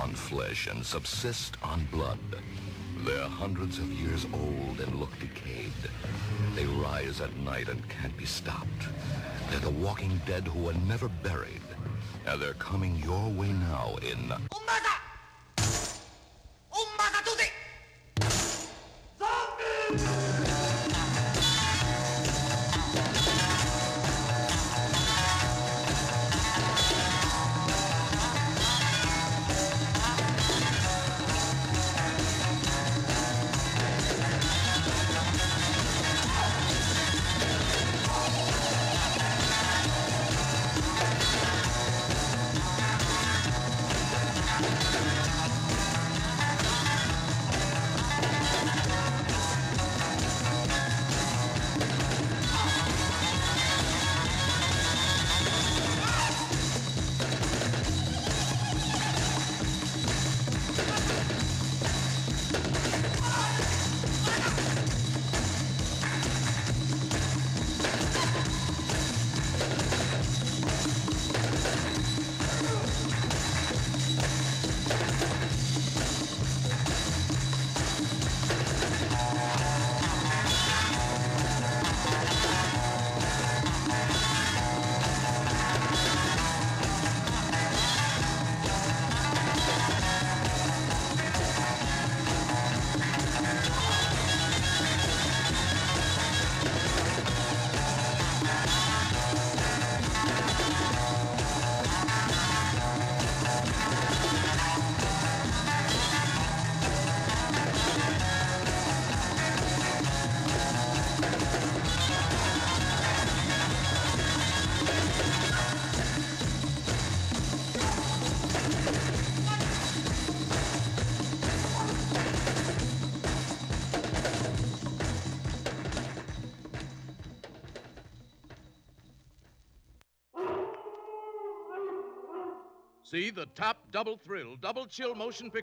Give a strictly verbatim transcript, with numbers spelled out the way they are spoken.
on flesh and subsist on blood. They're hundreds of years old and look decayed. They rise at night and can't be stopped. They're the walking dead who are never buried. And they're coming your way now in... Ummasa! Ummasa tutti! See the top double thrill, double chill motion picture.